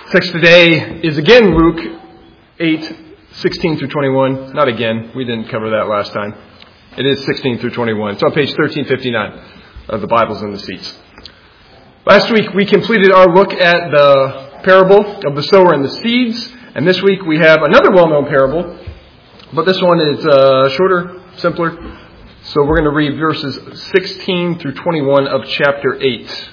Text today is again Luke 8:16 through 21. Not again. We didn't cover that last time. It is 16 through 21. It's on page 1359 of the Bibles in the seats. Last week we completed our look at the parable of the sower and the seeds. And this week we have another well-known parable. But this one is shorter, simpler. So we're going to read verses 16 through 21 of chapter 8.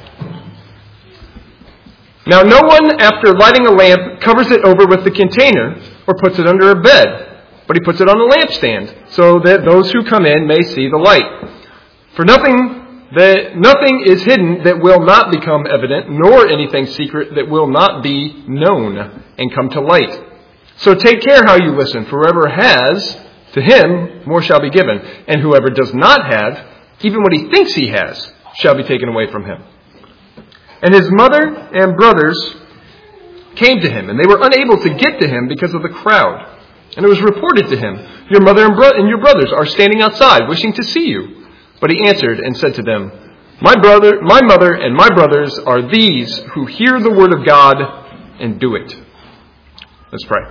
Now no one, after lighting a lamp, covers it over with the container or puts it under a bed, but he puts it on a lampstand, so that those who come in may see the light. For nothing is hidden that will not become evident, nor anything secret that will not be known and come to light. So take care how you listen, for whoever has, to him more shall be given, and whoever does not have, even what he thinks he has, shall be taken away from him. And his mother and brothers came to him, and they were unable to get to him because of the crowd. And it was reported to him, your mother and your brothers are standing outside, wishing to see you. But he answered and said to them, my mother and my brothers are these who hear the word of God and do it. Let's pray.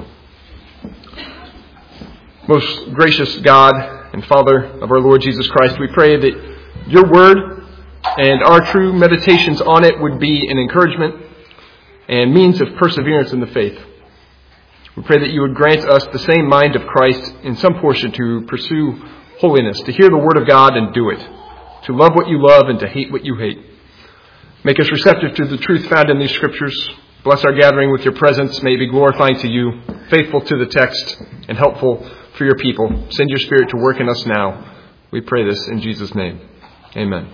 Most gracious God and Father of our Lord Jesus Christ, we pray that your word and our true meditations on it would be an encouragement and means of perseverance in the faith. We pray that you would grant us the same mind of Christ in some portion to pursue holiness, to hear the word of God and do it, to love what you love and to hate what you hate. Make us receptive to the truth found in these scriptures. Bless our gathering with your presence. May it be glorifying to you, faithful to the text, and helpful for your people. Send your Spirit to work in us now. We pray this in Jesus' name. Amen.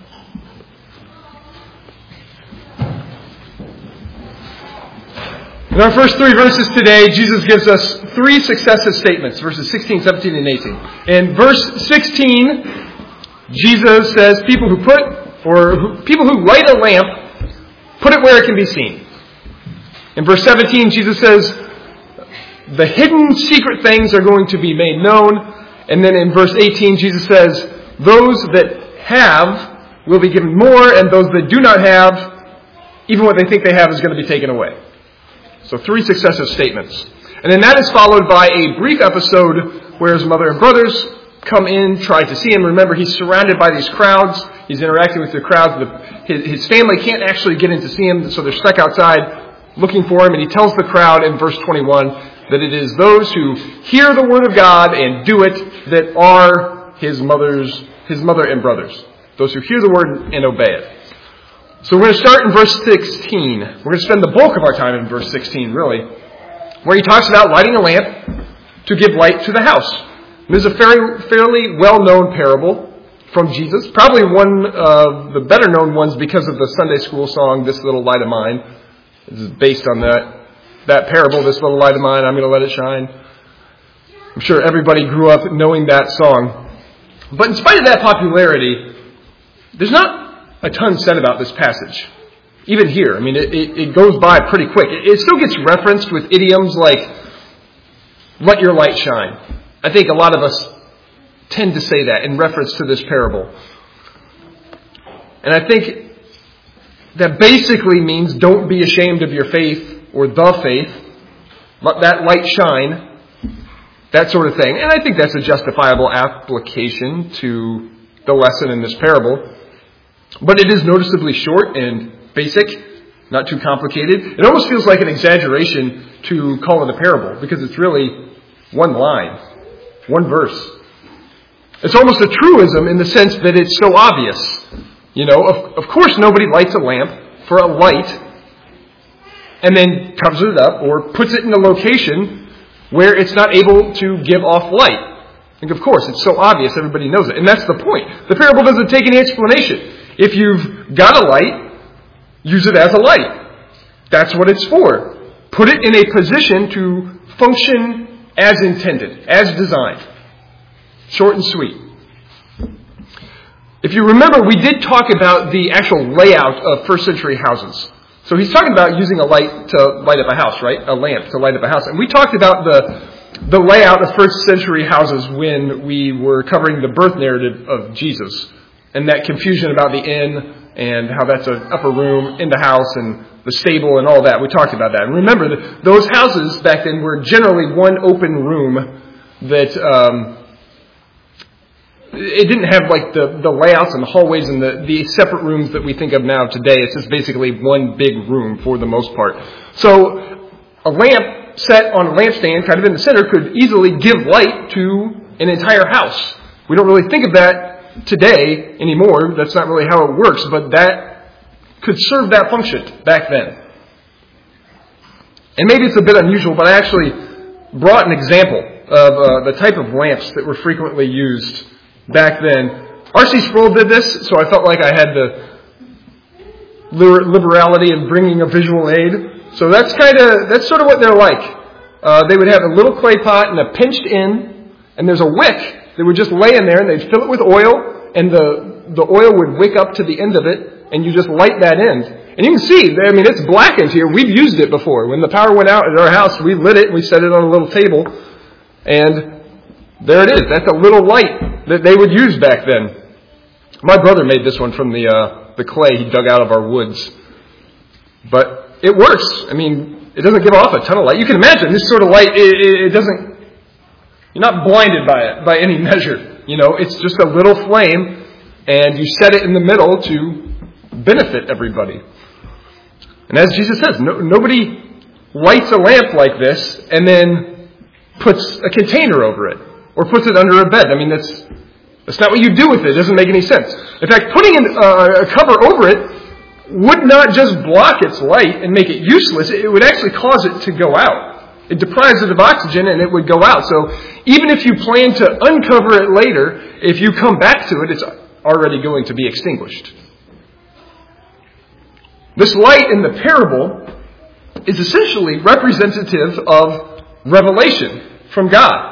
In our first three verses today, Jesus gives us three successive statements, verses 16, 17, and 18. In verse 16, Jesus says people who light a lamp, put it where it can be seen. In verse 17, Jesus says the hidden secret things are going to be made known. And then in verse 18, Jesus says those that have will be given more, and those that do not have, even what they think they have is going to be taken away. So three successive statements. And then that is followed by a brief episode where his mother and brothers come in, try to see him. Remember, he's surrounded by these crowds. He's interacting with the crowds. His family can't actually get in to see him, so they're stuck outside looking for him. And he tells the crowd in verse 21 that it is those who hear the word of God and do it that are his mother and brothers. Those who hear the word and obey it. So we're going to start in verse 16. We're going to spend the bulk of our time in verse 16, really, where he talks about lighting a lamp to give light to the house. This is a fairly well-known parable from Jesus, probably one of the better-known ones because of the Sunday school song, This Little Light of Mine. This is based on that parable, This Little Light of Mine, I'm going to let it shine. I'm sure everybody grew up knowing that song. But in spite of that popularity, there's not a ton said about this passage. Even here, I mean, it goes by pretty quick. It still gets referenced with idioms like, let your light shine. I think a lot of us tend to say that in reference to this parable. And I think that basically means don't be ashamed of your faith or the faith. Let that light shine. That sort of thing. And I think that's a justifiable application to the lesson in this parable. But it is noticeably short and basic, not too complicated. It almost feels like an exaggeration to call it a parable because it's really one line, one verse. It's almost a truism in the sense that it's so obvious. You know, of course nobody lights a lamp for a light and then covers it up or puts it in a location where it's not able to give off light. Like, of course, it's so obvious, everybody knows it. And that's the point. The parable doesn't take any explanation. If you've got a light, use it as a light. That's what it's for. Put it in a position to function as intended, as designed. Short and sweet. If you remember, we did talk about the actual layout of first century houses. So he's talking about using a light to light up a house, right? A lamp to light up a house. And we talked about the layout of first century houses when we were covering the birth narrative of Jesus. And that confusion about the inn and how that's an upper room in the house and the stable and all that. We talked about that. And remember, that those houses back then were generally one open room that it didn't have like the layouts and the hallways and the separate rooms that we think of now today. It's just basically one big room for the most part. So a lamp set on a lampstand kind of in the center could easily give light to an entire house. We don't really think of that today anymore. That's not really how it works, but that could serve that function back then. And maybe it's a bit unusual, but I actually brought an example of the type of lamps that were frequently used back then. R.C. Sproul did this, so I felt like I had the liberality of bringing a visual aid. So that's sort of what they're like. They would have a little clay pot and a pinched end, and there's a wick that would just lay in there, and they'd fill it with oil, and the oil would wick up to the end of it, and you just light that end. And you can see, I mean, it's blackened here. We've used it before. When the power went out at our house, we lit it, and we set it on a little table, and there it is. That's a little light that they would use back then. My brother made this one from the clay he dug out of our woods. But it works. I mean, it doesn't give off a ton of light. You can imagine this sort of light, it doesn't, you're not blinded by it by any measure. You know, it's just a little flame, and you set it in the middle to benefit everybody. And as Jesus says, nobody lights a lamp like this and then puts a container over it or puts it under a bed. I mean, that's not what you do with it. It doesn't make any sense. In fact, putting a cover over it would not just block its light and make it useless. It would actually cause it to go out. It deprives it of oxygen and it would go out. So even if you plan to uncover it later, if you come back to it, it's already going to be extinguished. This light in the parable is essentially representative of revelation from God.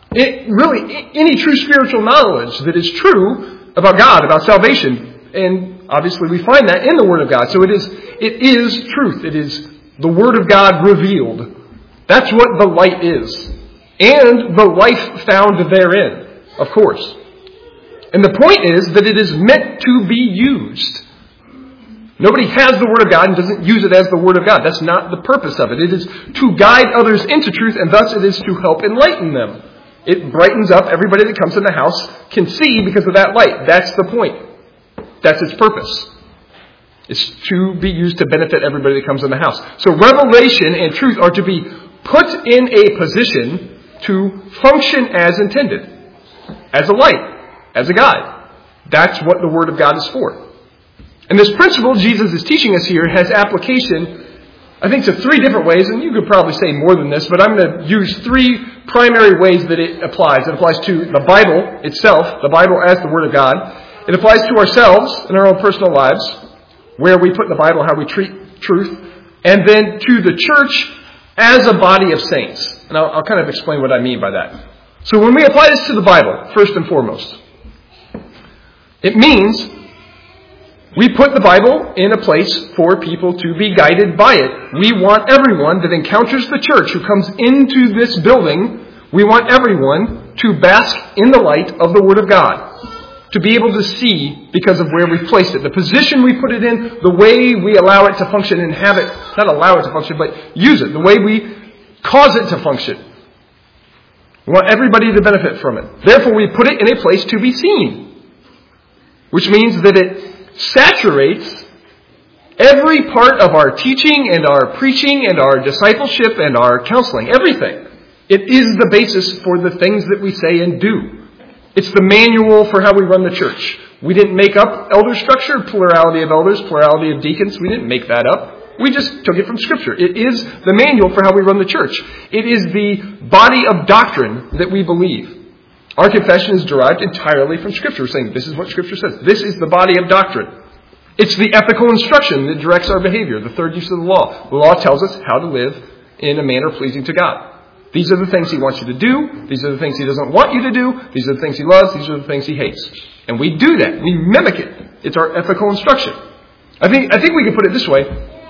Any true spiritual knowledge that is true about God, about salvation. And obviously we find that in the Word of God. So it is truth. It is the Word of God revealed. That's what the light is. And the life found therein, of course. And the point is that it is meant to be used. Nobody has the Word of God and doesn't use it as the Word of God. That's not the purpose of it. It is to guide others into truth, and thus it is to help enlighten them. It brightens up. Everybody that comes in the house can see because of that light. That's the point. That's its purpose. It's to be used to benefit everybody that comes in the house. So revelation and truth are to be put in a position to function as intended. As a light. As a guide. That's what the Word of God is for. And this principle Jesus is teaching us here has application, I think, to three different ways. And you could probably say more than this, but I'm going to use three primary ways that it applies. It applies to the Bible itself, the Bible as the Word of God. It applies to ourselves in our own personal lives, where we put the Bible, how we treat truth. And then to the church as a body of saints. And I'll kind of explain what I mean by that. So when we apply this to the Bible, first and foremost, it means we put the Bible in a place for people to be guided by it. We want everyone that encounters the church, who comes into this building, we want everyone to bask in the light of the Word of God. To be able to see because of where we've placed it. The position we put it in, the way we allow it to function and have it, not allow it to function, but use it. The way we cause it to function. We want everybody to benefit from it. Therefore, we put it in a place to be seen. Which means that it saturates every part of our teaching and our preaching and our discipleship and our counseling. Everything. It is the basis for the things that we say and do. It's the manual for how we run the church. We didn't make up elder structure, plurality of elders, plurality of deacons. We didn't make that up. We just took it from Scripture. It is the manual for how we run the church. It is the body of doctrine that we believe. Our confession is derived entirely from Scripture. We're saying this is what Scripture says. This is the body of doctrine. It's the ethical instruction that directs our behavior, the third use of the law. The law tells us how to live in a manner pleasing to God. These are the things He wants you to do. These are the things He doesn't want you to do. These are the things He loves. These are the things He hates. And we do that. We mimic it. It's our ethical instruction. I think we can put it this way.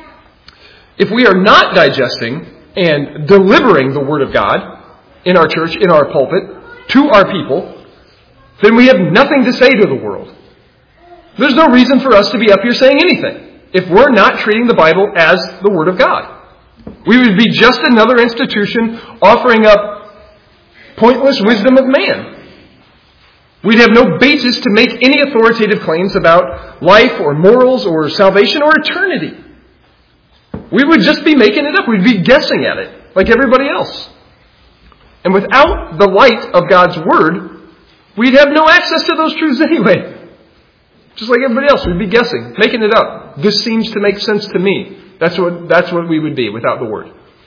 If we are not digesting and delivering the Word of God in our church, in our pulpit, to our people, then we have nothing to say to the world. There's no reason for us to be up here saying anything if we're not treating the Bible as the Word of God. We would be just another institution offering up pointless wisdom of man. We'd have no basis to make any authoritative claims about life or morals or salvation or eternity. We would just be making it up. We'd be guessing at it like everybody else. And without the light of God's Word, we'd have no access to those truths anyway. Just like everybody else, we'd be guessing, making it up. This seems to make sense to me. That's what we would be without the Word.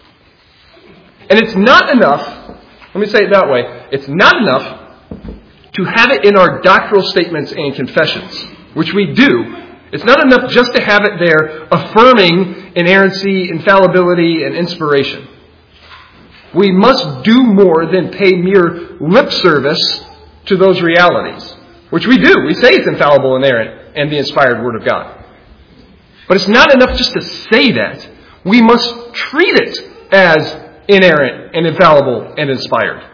And it's not enough, let me say it that way, it's not enough to have it in our doctrinal statements and confessions, which we do. It's not enough just to have it there affirming inerrancy, infallibility, and inspiration. We must do more than pay mere lip service to those realities, which we do. We say it's infallible, inerrant, and the inspired Word of God. But it's not enough just to say that. We must treat it as inerrant and infallible and inspired.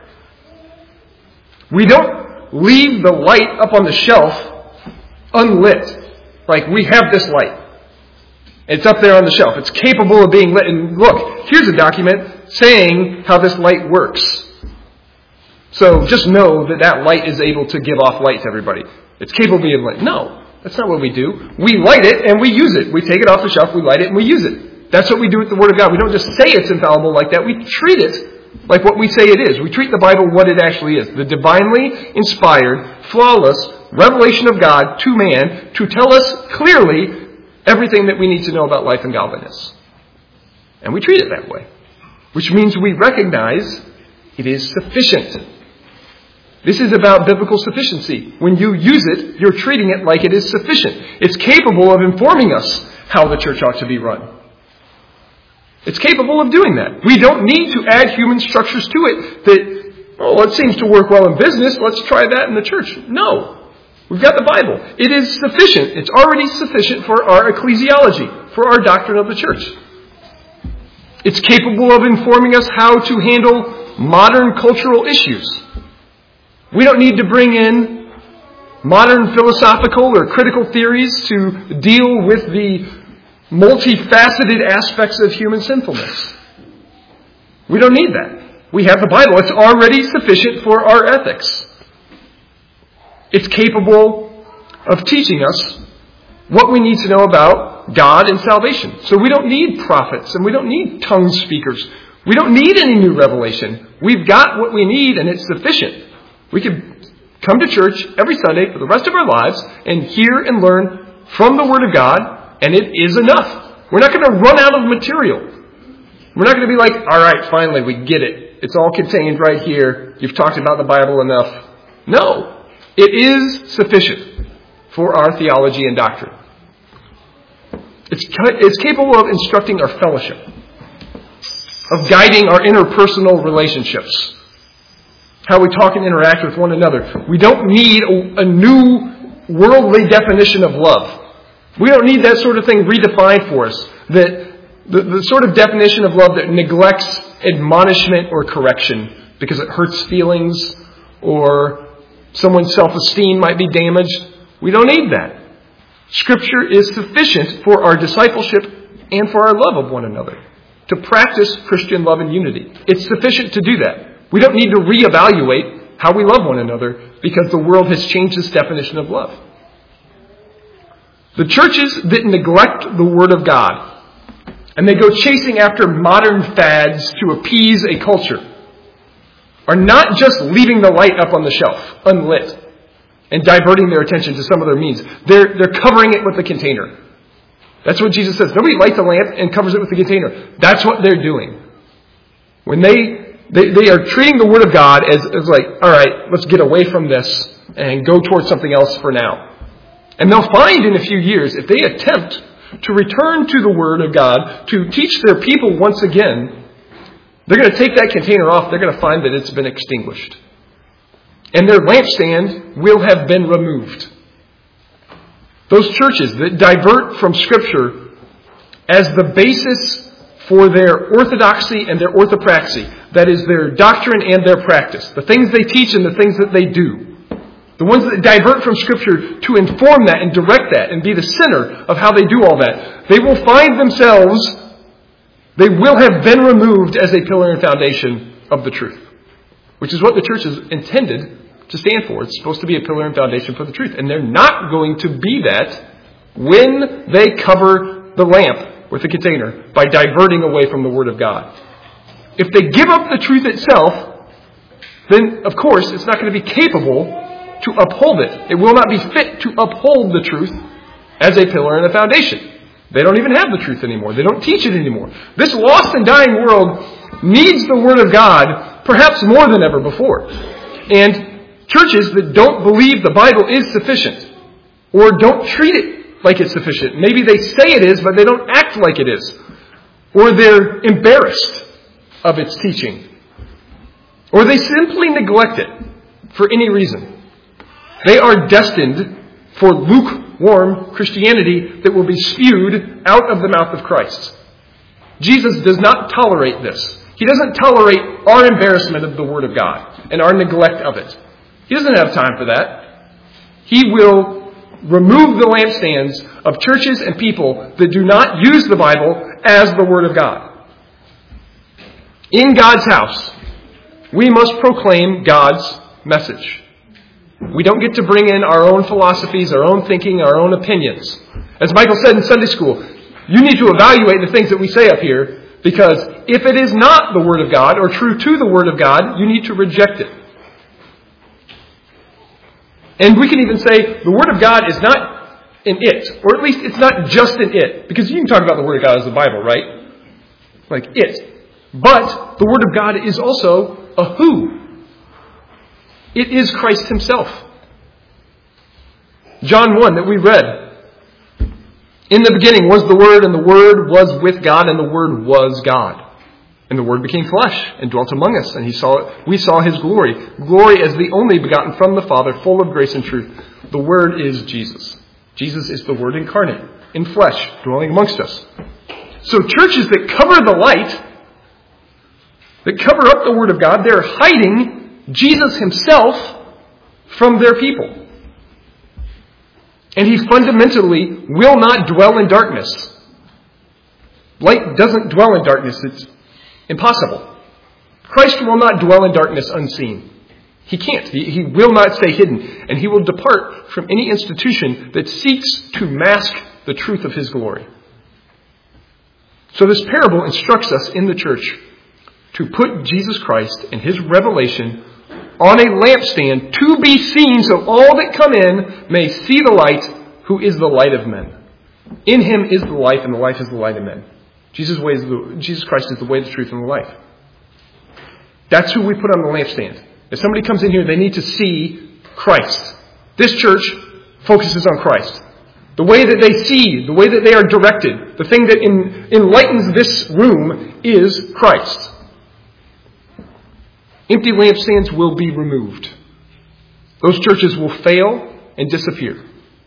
We don't leave the light up on the shelf unlit. Like, we have this light. It's up there on the shelf. It's capable of being lit. And look, here's a document saying how this light works. So just know that that light is able to give off light to everybody. It's capable of being lit. No, that's not what we do. We light it and we use it. We take it off the shelf, we light it, and we use it. That's what we do with the Word of God. We don't just say it's infallible like that. We treat it like what we say it is. We treat the Bible what it actually is. The divinely inspired, flawless revelation of God to man to tell us clearly everything that we need to know about life and godliness. And we treat it that way. Which means we recognize it is sufficient. This is about biblical sufficiency. When you use it, you're treating it like it is sufficient. It's capable of informing us how the church ought to be run. It's capable of doing that. We don't need to add human structures to it that, it seems to work well in business. Let's try that in the church. No. We've got the Bible. It is sufficient. It's already sufficient for our ecclesiology, for our doctrine of the church. It's capable of informing us how to handle modern cultural issues. We don't need to bring in modern philosophical or critical theories to deal with the multifaceted aspects of human sinfulness. We don't need that. We have the Bible. It's already sufficient for our ethics. It's capable of teaching us what we need to know about God and salvation. So we don't need prophets and we don't need tongue speakers. We don't need any new revelation. We've got what we need and it's sufficient. We can come to church every Sunday for the rest of our lives and hear and learn from the Word of God. And it is enough. We're not going to run out of material. We're not going to be like, all right, finally, we get it. It's all contained right here. You've talked about the Bible enough. No. It is sufficient for our theology and doctrine. It's capable of instructing our fellowship, of guiding our interpersonal relationships, how we talk and interact with one another. We don't need a new worldly definition of love. We don't need that sort of thing redefined for us. The sort of definition of love that neglects admonishment or correction because it hurts feelings or someone's self-esteem might be damaged. We don't need that. Scripture is sufficient for our discipleship and for our love of one another. To practice Christian love and unity. It's sufficient to do that. We don't need to reevaluate how we love one another because the world has changed its definition of love. The churches that neglect the Word of God and they go chasing after modern fads to appease a culture are not just leaving the light up on the shelf, unlit, and diverting their attention to some other means. They're covering it with the container. That's what Jesus says. Nobody lights a lamp and covers it with the container. That's what they're doing. When they are treating the Word of God as like, all right, let's get away from this and go towards something else for now. And they'll find in a few years, if they attempt to return to the Word of God, to teach their people once again, they're going to take that container off. They're going to find that it's been extinguished. And their lampstand will have been removed. Those churches that divert from Scripture as the basis for their orthodoxy and their orthopraxy, that is their doctrine and their practice, the things they teach and the things that they do, the ones that divert from Scripture to inform that and direct that and be the center of how they do all that, they will find themselves, they will have been removed as a pillar and foundation of the truth, which is what the church is intended to stand for. It's supposed to be a pillar and foundation for the truth. And they're not going to be that when they cover the lamp with the container by diverting away from the Word of God. If they give up the truth itself, then, of course, it's not going to be capable to uphold it. It will not be fit to uphold the truth as a pillar and a foundation. They don't even have the truth anymore. They don't teach it anymore. This lost and dying world needs the Word of God perhaps more than ever before. And churches that don't believe the Bible is sufficient or don't treat it like it's sufficient. Maybe they say it is, but they don't act like it is. Or they're embarrassed of its teaching. Or they simply neglect it for any reason. They are destined for lukewarm Christianity that will be spewed out of the mouth of Christ. Jesus does not tolerate this. He doesn't tolerate our embarrassment of the Word of God and our neglect of it. He doesn't have time for that. He will remove the lampstands of churches and people that do not use the Bible as the Word of God. In God's house, we must proclaim God's message. We don't get to bring in our own philosophies, our own thinking, our own opinions. As Michael said in Sunday school, you need to evaluate the things that we say up here, because if it is not the Word of God or true to the Word of God, you need to reject it. And we can even say the Word of God is not in it, or at least it's not just in it, because you can talk about the Word of God as the Bible, right? Like it. But the Word of God is also a who. It is Christ Himself. John 1 that we read. In the beginning was the Word, and the Word was with God, and the Word was God. And the Word became flesh and dwelt among us, and we saw His glory. Glory as the only begotten from the Father, full of grace and truth. The Word is Jesus. Jesus is the Word incarnate, in flesh, dwelling amongst us. So churches that cover the light, that cover up the Word of God, they're hiding Jesus Himself from their people. And He fundamentally will not dwell in darkness. Light doesn't dwell in darkness. It's impossible. Christ will not dwell in darkness unseen. He can't. He will not stay hidden. And He will depart from any institution that seeks to mask the truth of His glory. So this parable instructs us in the church to put Jesus Christ and His revelation on a lampstand to be seen so all that come in may see the light, who is the light of men. In Him is the life, and the life is the light of men. Jesus Christ is the way, the truth, and the life. That's who we put on the lampstand. If somebody comes in here, they need to see Christ. This church focuses on Christ. The way that they see, the way that they are directed, the thing that enlightens this room is Christ. Empty lampstands will be removed. Those churches will fail and disappear.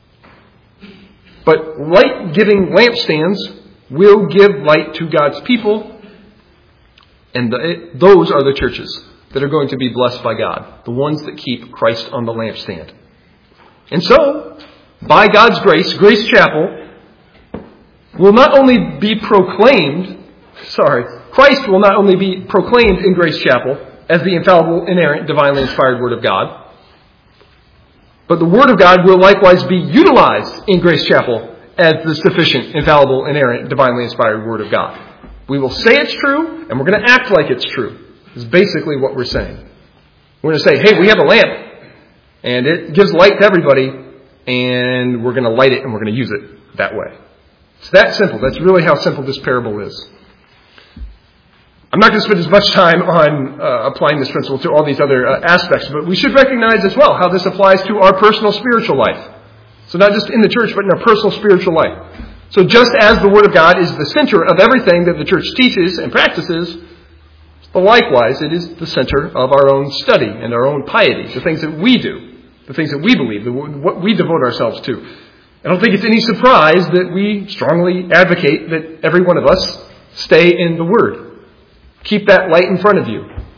But light-giving lampstands will give light to God's people, and those are the churches that are going to be blessed by God, the ones that keep Christ on the lampstand. And so, by God's grace, Grace Chapel will not only be proclaimed, Christ will not only be proclaimed in Grace Chapel as the infallible, inerrant, divinely inspired Word of God, but the Word of God will likewise be utilized in Grace Chapel as the sufficient, infallible, inerrant, divinely inspired Word of God. We will say it's true, and we're going to act like it's true, is basically what we're saying. We're going to say, hey, we have a lamp, and it gives light to everybody, and we're going to light it, and we're going to use it that way. It's that simple. That's really how simple this parable is. I'm not going to spend as much time on applying this principle to all these other aspects, but we should recognize as well how this applies to our personal spiritual life. So not just in the church, but in our personal spiritual life. So just as the Word of God is the center of everything that the church teaches and practices, but likewise it is the center of our own study and our own piety, the things that we do, the things that we believe, what we devote ourselves to. I don't think it's any surprise that we strongly advocate that every one of us stay in the Word. Keep that light in front of you.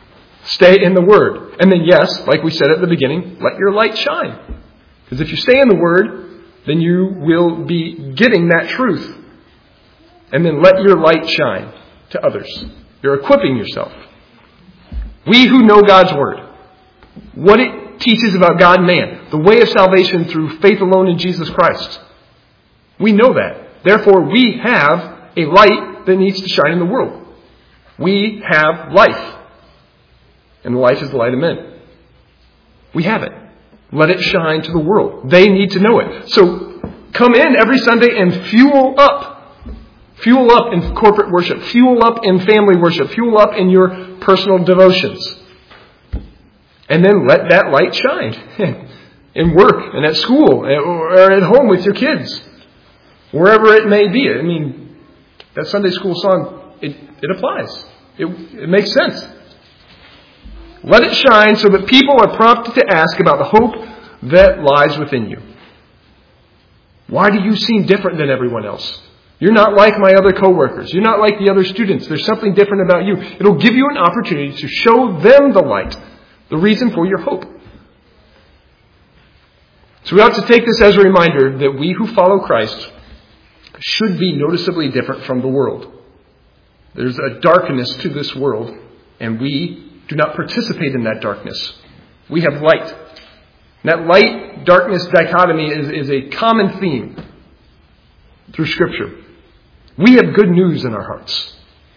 Stay in the Word. And then, yes, like we said at the beginning, let your light shine. Because if you stay in the Word, then you will be getting that truth. And then let your light shine to others. You're equipping yourself. We who know God's Word, what it teaches about God and man, the way of salvation through faith alone in Jesus Christ, we know that. Therefore, we have a light that needs to shine in the world. We have life. And life is the light of men. We have it. Let it shine to the world. They need to know it. So come in every Sunday and fuel up. Fuel up in corporate worship. Fuel up in family worship. Fuel up in your personal devotions. And then let that light shine in work and at school or at home with your kids. Wherever it may be. I mean, that Sunday school song, it applies. It makes sense. Let it shine so that people are prompted to ask about the hope that lies within you. Why do you seem different than everyone else? You're not like my other coworkers. You're not like the other students. There's something different about you. It'll give you an opportunity to show them the light, the reason for your hope. So we ought to take this as a reminder that we who follow Christ should be noticeably different from the world. There's a darkness to this world, and we do not participate in that darkness. We have light. And that light-darkness dichotomy is a common theme through Scripture. We have good news in our hearts.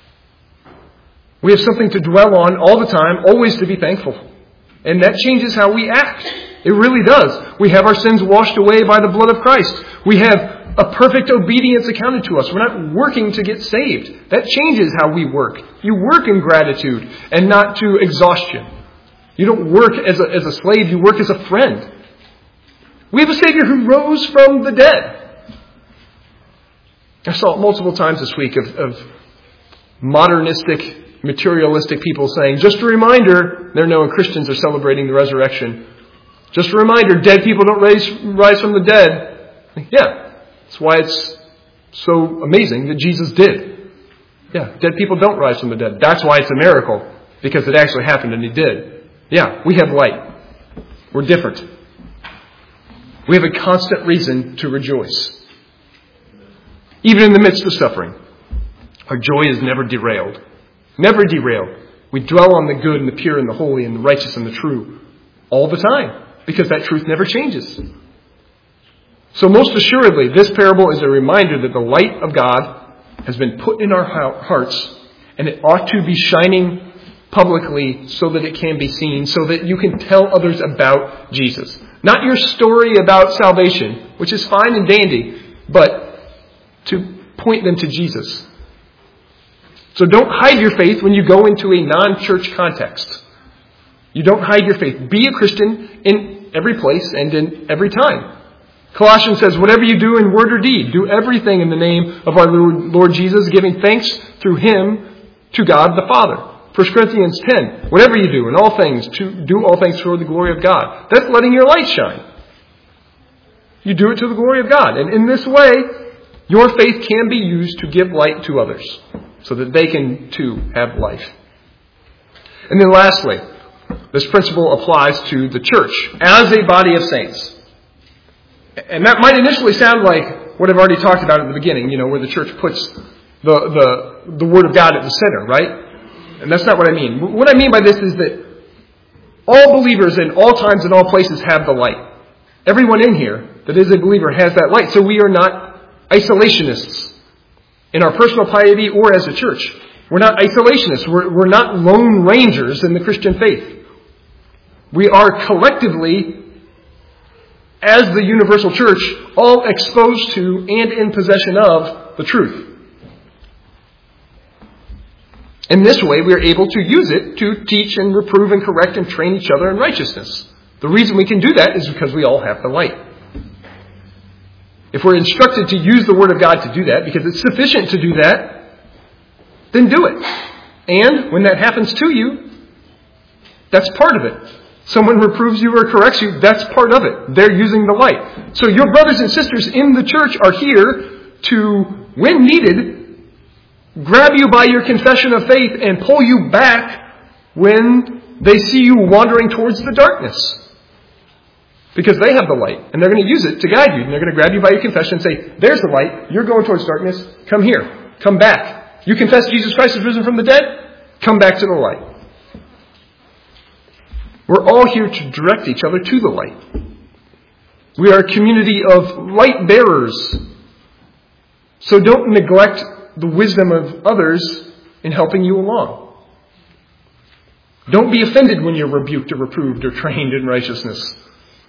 We have something to dwell on all the time, always to be thankful. And that changes how we act. It really does. We have our sins washed away by the blood of Christ. We have a perfect obedience accounted to us. We're not working to get saved. That changes how we work. You work in gratitude and not to exhaustion. You don't work as a slave. You work as a friend. We have a Savior who rose from the dead. I saw it multiple times this week of modernistic, materialistic people saying, just a reminder, they're knowing Christians are celebrating the resurrection. Just a reminder, dead people don't rise from the dead. Yeah. That's why it's so amazing that Jesus did. Yeah, dead people don't rise from the dead. That's why it's a miracle, because it actually happened and He did. Yeah, we have light. We're different. We have a constant reason to rejoice. Even in the midst of suffering, our joy is never derailed. Never derailed. We dwell on the good and the pure and the holy and the righteous and the true all the time, because that truth never changes. So most assuredly, this parable is a reminder that the light of God has been put in our hearts, and it ought to be shining publicly so that it can be seen, so that you can tell others about Jesus. Not your story about salvation, which is fine and dandy, but to point them to Jesus. So don't hide your faith when you go into a non-church context. You don't hide your faith. Be a Christian in every place and in every time. Colossians says, whatever you do in word or deed, do everything in the name of our Lord Jesus, giving thanks through Him to God the Father. 1 Corinthians 10, whatever you do in all things, do all things for the glory of God. That's letting your light shine. You do it to the glory of God. And in this way, your faith can be used to give light to others so that they can too have life. And then lastly, this principle applies to the church as a body of saints. And that might initially sound like what I've already talked about at the beginning, where the church puts the Word of God at the center, right? And that's not what I mean. What I mean by this is that all believers in all times and all places have the light. Everyone in here that is a believer has that light. So we are not isolationists in our personal piety or as a church. We're not isolationists. We're not lone rangers in the Christian faith. We are collectively, as the universal church, all exposed to and in possession of the truth. In this way, we are able to use it to teach and reprove and correct and train each other in righteousness. The reason we can do that is because we all have the light. If we're instructed to use the Word of God to do that, because it's sufficient to do that, then do it. And when that happens to you, that's part of it. Someone reproves you or corrects you, that's part of it. They're using the light. So your brothers and sisters in the church are here to, when needed, grab you by your confession of faith and pull you back when they see you wandering towards the darkness. Because they have the light, and they're going to use it to guide you. And they're going to grab you by your confession and say, there's the light. You're going towards darkness. Come here. Come back. You confess Jesus Christ is risen from the dead? Come back to the light. We're all here to direct each other to the light. We are a community of light bearers. So don't neglect the wisdom of others in helping you along. Don't be offended when you're rebuked or reproved or trained in righteousness.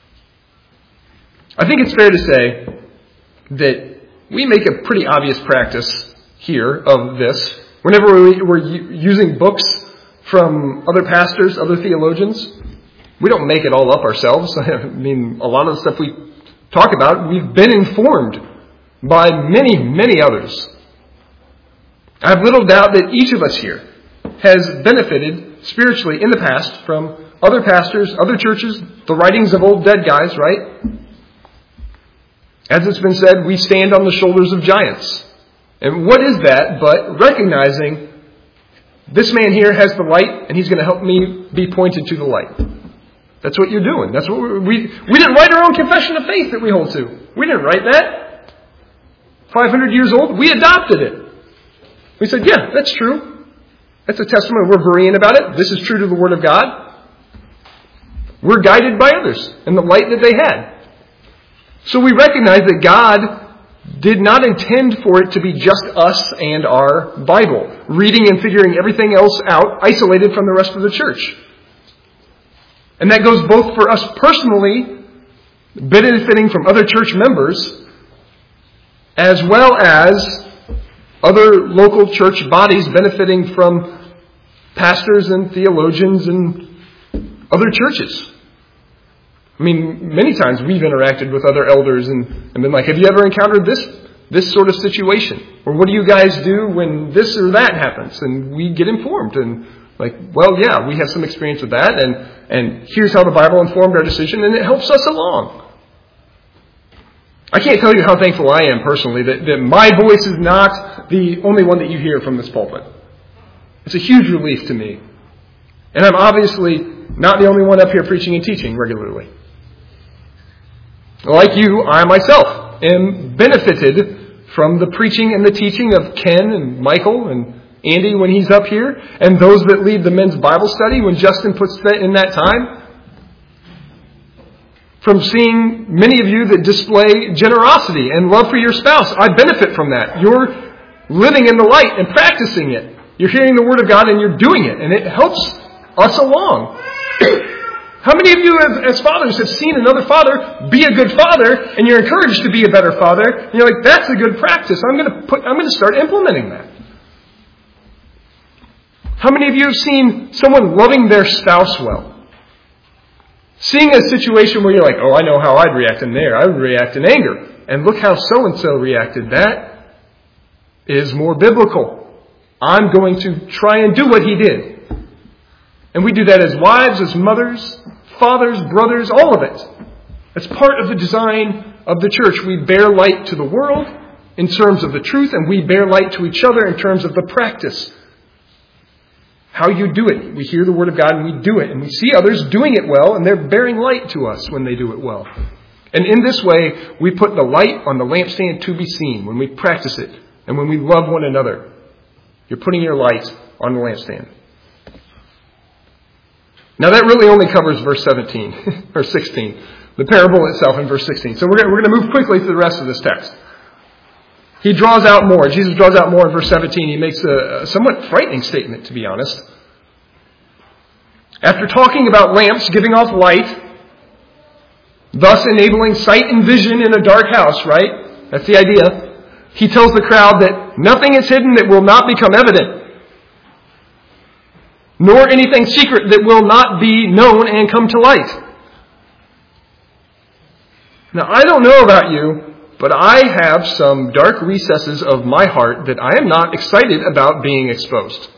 I think it's fair to say that we make a pretty obvious practice here of this. Whenever we're using books from other pastors, other theologians, we don't make it all up ourselves. I mean, a lot of the stuff we talk about, we've been informed by many, many others. I have little doubt that each of us here has benefited spiritually in the past from other pastors, other churches, the writings of old dead guys, right? As it's been said, we stand on the shoulders of giants. And what is that but recognizing this man here has the light and he's going to help me be pointed to the light. That's what you're doing. That's what we didn't write our own confession of faith that we hold to. We didn't write that. 500 years old. We adopted it. We said, yeah, that's true. That's a testimony. We're Berean about it. This is true to the Word of God. We're guided by others and the light that they had. So we recognize that God did not intend for it to be just us and our Bible, reading and figuring everything else out, isolated from the rest of the church. And that goes both for us personally, benefiting from other church members, as well as other local church bodies benefiting from pastors and theologians and other churches. I mean, many times we've interacted with other elders and been like, have you ever encountered this sort of situation? Or what do you guys do when this or that happens? And we get informed and like, well, yeah, we have some experience with that and here's how the Bible informed our decision and it helps us along. I can't tell you how thankful I am personally that my voice is not the only one that you hear from this pulpit. It's a huge relief to me. And I'm obviously not the only one up here preaching and teaching regularly. Like you, I myself am benefited from the preaching and the teaching of Ken and Michael and Andy when he's up here, and those that lead the men's Bible study when Justin puts that in that time. From seeing many of you that display generosity and love for your spouse, I benefit from that. You're living in the light and practicing it. You're hearing the Word of God and you're doing it, and it helps us along. How many of you as fathers have seen another father be a good father and you're encouraged to be a better father and you're like, that's a good practice. I'm going to start implementing that. How many of you have seen someone loving their spouse well? Seeing a situation where you're like, oh, I know how I'd react in there. I would react in anger. And look how so-and-so reacted. That is more biblical. I'm going to try and do what he did. And we do that as wives, as mothers, fathers, brothers, all of it. It's part of the design of the church. We bear light to the world in terms of the truth, and we bear light to each other in terms of the practice. How you do it. We hear the Word of God and we do it. And we see others doing it well, and they're bearing light to us when they do it well. And in this way, we put the light on the lampstand to be seen when we practice it and when we love one another. You're putting your light on the lampstand. Now that really only covers verse 17 or 16, the parable itself in verse 16. So we're going to move quickly through the rest of this text. He draws out more. Jesus draws out more in verse 17. He makes a somewhat frightening statement, to be honest. After talking about lamps giving off light, thus enabling sight and vision in a dark house, right? That's the idea. He tells the crowd that nothing is hidden that will not become evident, nor anything secret that will not be known and come to light. Now, I don't know about you, but I have some dark recesses of my heart that I am not excited about being exposed.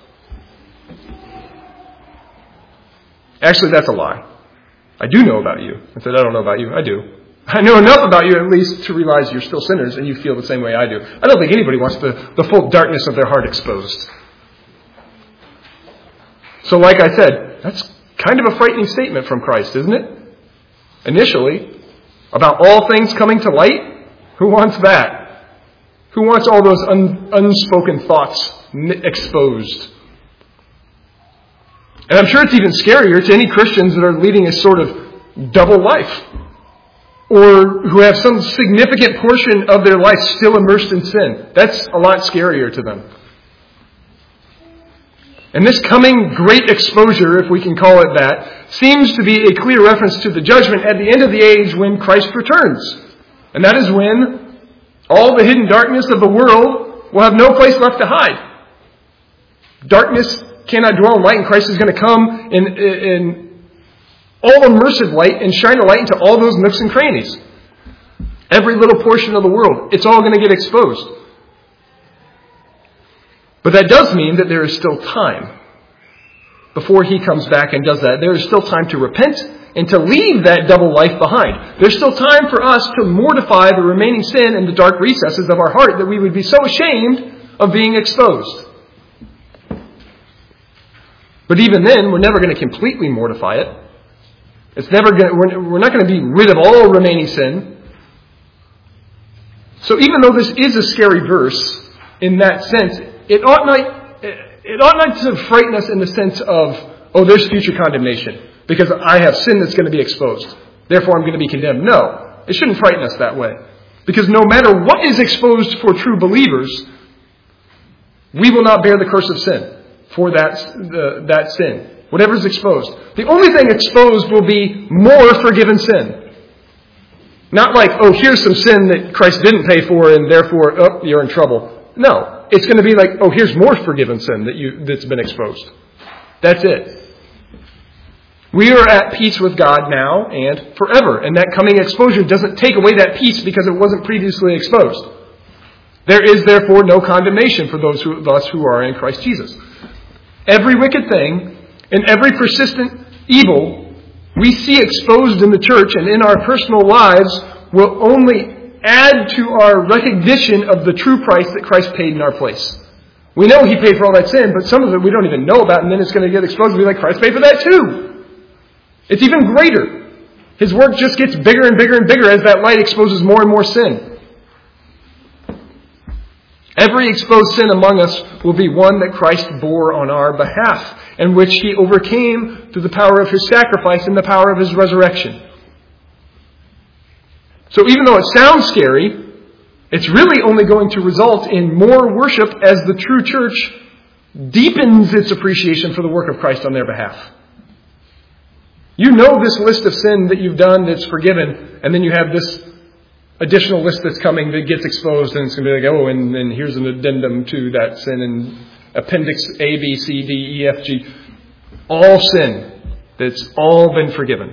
Actually, that's a lie. I do know about you. I said, I don't know about you. I do. I know enough about you, at least, to realize you're still sinners and you feel the same way I do. I don't think anybody wants the full darkness of their heart exposed. So like I said, that's Kind of a frightening statement from Christ, isn't it? Initially, about all things coming to light. Who wants that? Who wants all those unspoken thoughts exposed? And I'm sure it's even scarier to any Christians that are leading a sort of double life, or who have some significant portion of their life still immersed in sin. That's a lot scarier to them. And this coming great exposure, if we can call it that, seems to be a clear reference to the judgment at the end of the age when Christ returns. And that is when all the hidden darkness of the world will have no place left to hide. Darkness cannot dwell in light, and Christ is going to come in all immersive light and shine a light into all those nooks and crannies. Every little portion of the world, it's all going to get exposed. But that does mean that there is still time before He comes back and does that. There is still time to repent and to leave that double life behind. There's still time for us to mortify the remaining sin in the dark recesses of our heart that we would be so ashamed of being exposed. But even then, we're never going to completely mortify it. We're not going to be rid of all remaining sin. So even though this is a scary verse in that sense, it ought not to frighten us in the sense of, oh, there's future condemnation because I have sin that's going to be exposed. Therefore, I'm going to be condemned. No, it shouldn't frighten us that way. Because no matter what is exposed for true believers, we will not bear the curse of sin for that sin. Whatever's exposed. The only thing exposed will be more forgiven sin. Not like, oh, here's some sin that Christ didn't pay for and therefore, oh, you're in trouble. No. It's going to be like, oh, here's more forgiven sin that's been exposed. That's it. We are at peace with God now and forever. And that coming exposure doesn't take away that peace because it wasn't previously exposed. There is therefore no condemnation for those of us who are in Christ Jesus. Every wicked thing and every persistent evil we see exposed in the church and in our personal lives will only add to our recognition of the true price that Christ paid in our place. We know He paid for all that sin, but some of it we don't even know about, and then it's going to get exposed and be like, Christ paid for that too. It's even greater. His work just gets bigger and bigger and bigger as that light exposes more and more sin. Every exposed sin among us will be one that Christ bore on our behalf, and which He overcame through the power of His sacrifice and the power of His resurrection. So even though it sounds scary, it's really only going to result in more worship as the true church deepens its appreciation for the work of Christ on their behalf. You know this list of sin that you've done that's forgiven, and then you have this additional list that's coming that gets exposed, and it's going to be like, oh, and here's an addendum to that sin in Appendix A, B, C, D, E, F, G. All sin that's all been forgiven.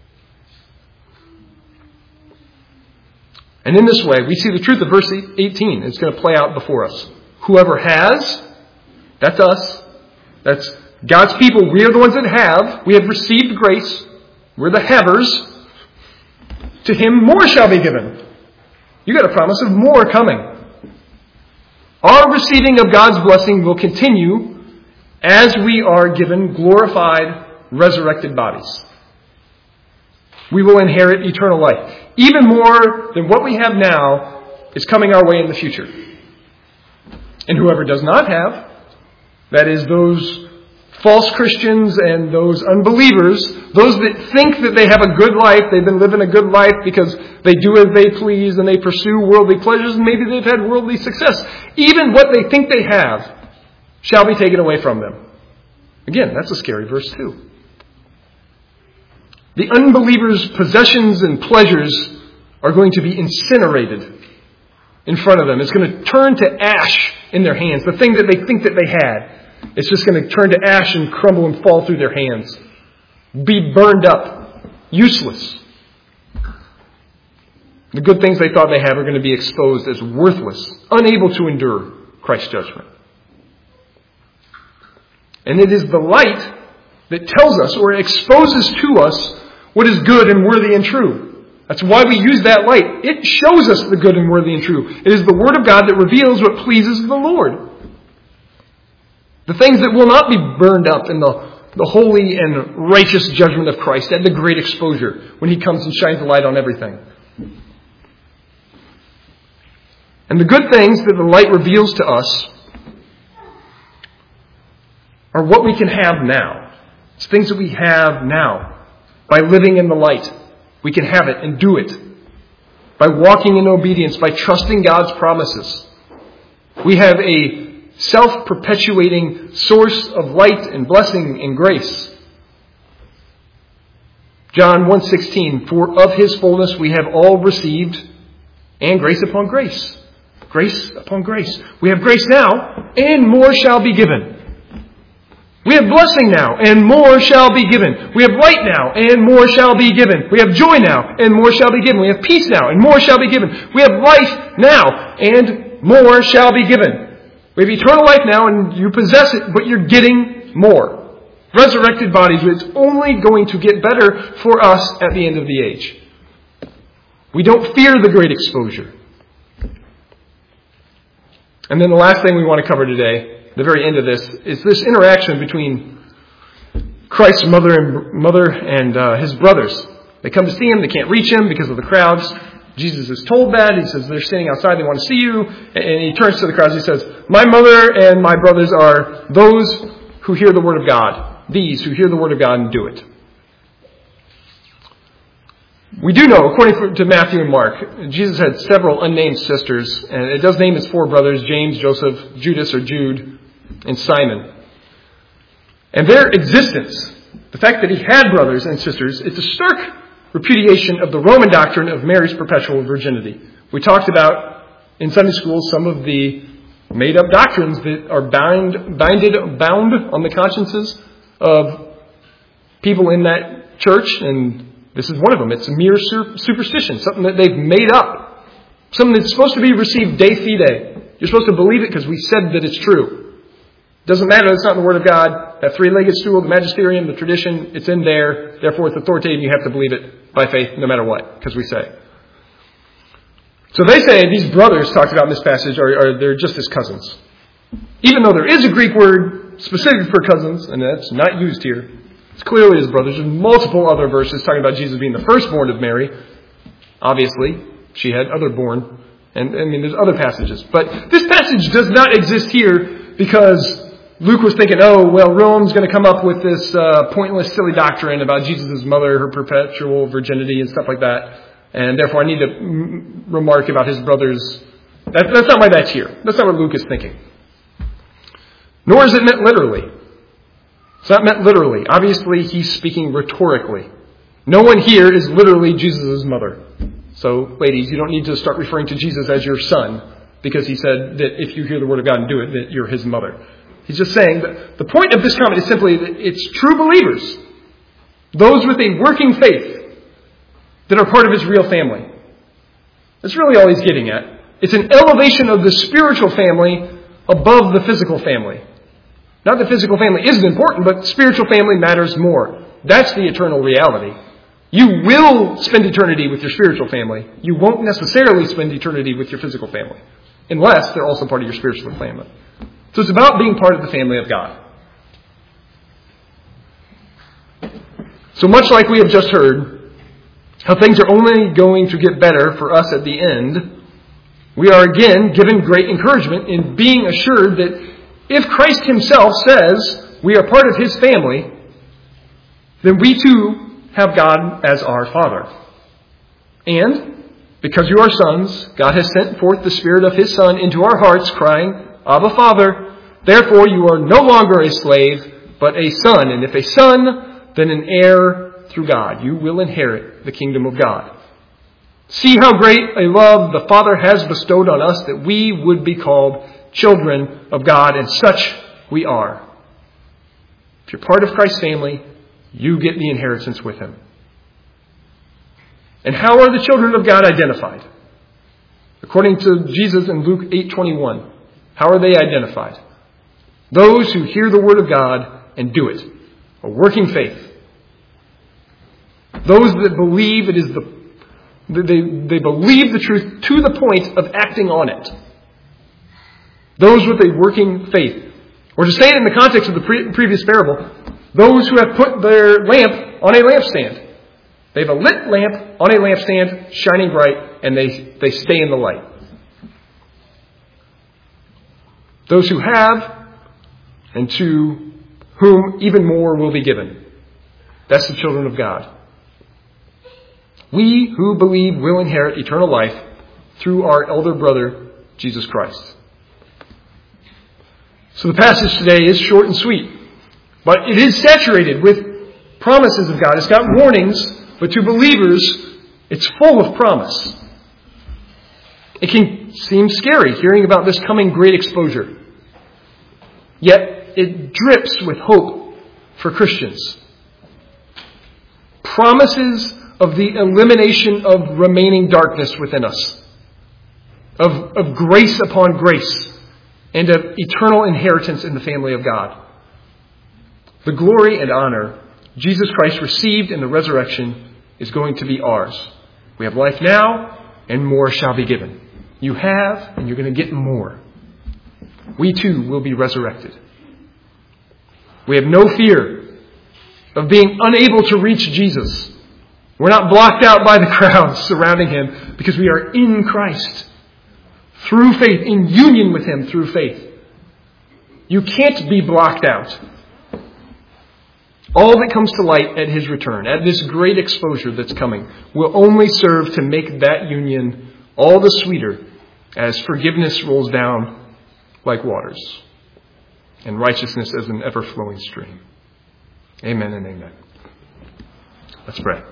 And in this way, we see the truth of verse 18. It's going to play out before us. Whoever has, that's us. That's God's people. We are the ones that have. We have received grace. We're the havers. To him more shall be given. You got a promise of more coming. Our receiving of God's blessing will continue as we are given glorified, resurrected bodies. We will inherit eternal life. Even more than what we have now is coming our way in the future. And whoever does not have, that is those false Christians and those unbelievers, those that think that they have a good life, they've been living a good life because they do as they please and they pursue worldly pleasures and maybe they've had worldly success. Even what they think they have shall be taken away from them. Again, that's a scary verse too. The unbelievers' possessions and pleasures are going to be incinerated in front of them. It's going to turn to ash in their hands. The thing that they think that they had, it's just going to turn to ash and crumble and fall through their hands. Be burned up. Useless. The good things they thought they had are going to be exposed as worthless, unable to endure Christ's judgment. And it is the light that tells us or exposes to us what is good and worthy and true. That's why we use that light. It shows us the good and worthy and true. It is the Word of God that reveals what pleases the Lord. The things that will not be burned up in the the holy and righteous judgment of Christ at the great exposure when He comes and shines the light on everything. And the good things that the light reveals to us are what we can have now. It's things that we have now. By living in the light, we can have it and do it. By walking in obedience, by trusting God's promises. We have a self-perpetuating source of light and blessing and grace. John 1:16, for of His fullness we have all received, and grace upon grace. Grace upon grace. We have grace now, and more shall be given. We have blessing now, and more shall be given. We have light now, and more shall be given. We have joy now, and more shall be given. We have peace now, and more shall be given. We have life now, and more shall be given. We have eternal life now, and you possess it, but you're getting more. Resurrected bodies, it's only going to get better for us at the end of the age. We don't fear the great exposure. And then the last thing we want to cover today, the very end of this, is this interaction between Christ's mother and His brothers. They come to see Him. They can't reach Him because of the crowds. Jesus is told that. He says, they're standing outside. They want to see you. And He turns to the crowds. He says, my mother and my brothers are those who hear the word of God. These who hear the word of God and do it. We do know, according to Matthew and Mark, Jesus had several unnamed sisters. And it does name His four brothers, James, Joseph, Judas or Jude, and Simon. And their existence, the fact that He had brothers and sisters, it's a stark repudiation of the Roman doctrine of Mary's perpetual virginity. We talked about in Sunday school some of the made-up doctrines that are bound on the consciences of people in that church, and this is one of them. It's a mere superstition, something that they've made up, something that's supposed to be received de fide. You're supposed to believe it because we said that it's true. Doesn't matter that it's not in the Word of God. That three-legged stool, the magisterium, the tradition, it's in there. Therefore, it's authoritative. You have to believe it by faith, no matter what, because we say. So they say these brothers talked about in this passage they're just His cousins. Even though there is a Greek word specific for cousins, and that's not used here, it's clearly His brothers. There's multiple other verses talking about Jesus being the firstborn of Mary. Obviously, she had other born. And there's other passages. But this passage does not exist here because Luke was thinking, Rome's going to come up with this pointless, silly doctrine about Jesus' mother, her perpetual virginity and stuff like that. And therefore I need to remark about His brothers. That's not why that's here. That's not what Luke is thinking. Nor is it meant literally. It's not meant literally. Obviously, he's speaking rhetorically. No one here is literally Jesus' mother. So, ladies, you don't need to start referring to Jesus as your son because He said that if you hear the word of God and do it, that you're His mother. He's just saying that the point of this comment is simply that it's true believers, those with a working faith, that are part of His real family. That's really all he's getting at. It's an elevation of the spiritual family above the physical family. Not that physical family isn't important, but spiritual family matters more. That's the eternal reality. You will spend eternity with your spiritual family. You won't necessarily spend eternity with your physical family, unless they're also part of your spiritual family. So it's about being part of the family of God. So much like we have just heard, how things are only going to get better for us at the end, we are again given great encouragement in being assured that if Christ Himself says we are part of His family, then we too have God as our Father. And because you are sons, God has sent forth the Spirit of His Son into our hearts, crying, Abba, Father. Therefore you are no longer a slave, but a son. And if a son, then an heir through God. You will inherit the kingdom of God. See how great a love the Father has bestowed on us that we would be called children of God, and such we are. If you're part of Christ's family, you get the inheritance with Him. And how are the children of God identified? According to Jesus in Luke 8:21, how are they identified? Those who hear the word of God and do it. A working faith. Those that believe it is they believe the truth to the point of acting on it. Those with a working faith. Or to say it in the context of the previous parable, those who have put their lamp on a lampstand. They have a lit lamp on a lampstand, shining bright, and they stay in the light. Those who have, and to whom even more will be given. That's the children of God. We who believe will inherit eternal life through our elder brother, Jesus Christ. So the passage today is short and sweet, but it is saturated with promises of God. It's got warnings, but to believers, it's full of promise. It can seem scary hearing about this coming great exposure. Yet it drips with hope for Christians. Promises of the elimination of remaining darkness within us. Of grace upon grace. And of eternal inheritance in the family of God. The glory and honor Jesus Christ received in the resurrection is going to be ours. We have life now, and more shall be given. You have, and you're going to get more. We too will be resurrected. We have no fear of being unable to reach Jesus. We're not blocked out by the crowds surrounding Him because we are in Christ. Through faith, in union with Him through faith. You can't be blocked out. All that comes to light at His return, at this great exposure that's coming, will only serve to make that union all the sweeter as forgiveness rolls down like waters and righteousness as an ever-flowing stream. Amen and amen. Let's pray.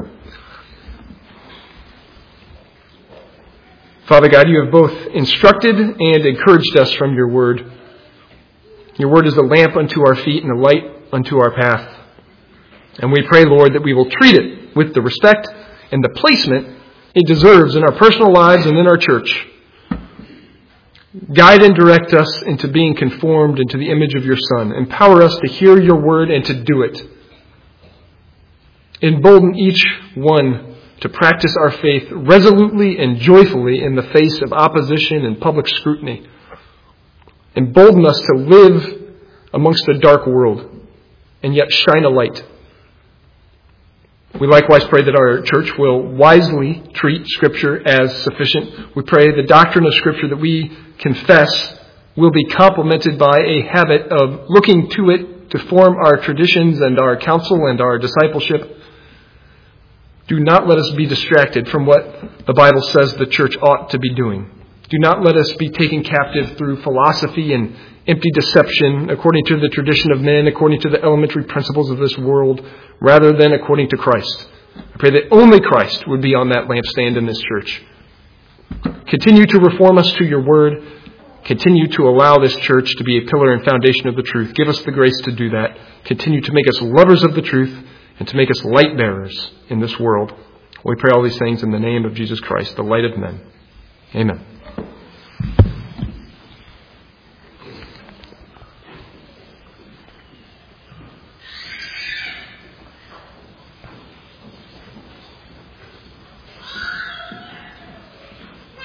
Father God, you have both instructed and encouraged us from your word. Your word is a lamp unto our feet and a light unto our path. And we pray, Lord, that we will treat it with the respect and the placement it deserves in our personal lives and in our church. Guide and direct us into being conformed into the image of your Son. Empower us to hear your word and to do it. Embolden each one to practice our faith resolutely and joyfully in the face of opposition and public scrutiny. Embolden us to live amongst a dark world and yet shine a light. We likewise pray that our church will wisely treat Scripture as sufficient. We pray the doctrine of Scripture that we confess will be complemented by a habit of looking to it to form our traditions and our counsel and our discipleship. Do not let us be distracted from what the Bible says the church ought to be doing. Do not let us be taken captive through philosophy and empty deception according to the tradition of men, according to the elementary principles of this world, rather than according to Christ. I pray that only Christ would be on that lampstand in this church. Continue to reform us to your word. Continue to allow this church to be a pillar and foundation of the truth. Give us the grace to do that. Continue to make us lovers of the truth and to make us light bearers in this world. We pray all these things in the name of Jesus Christ, the light of men. Amen.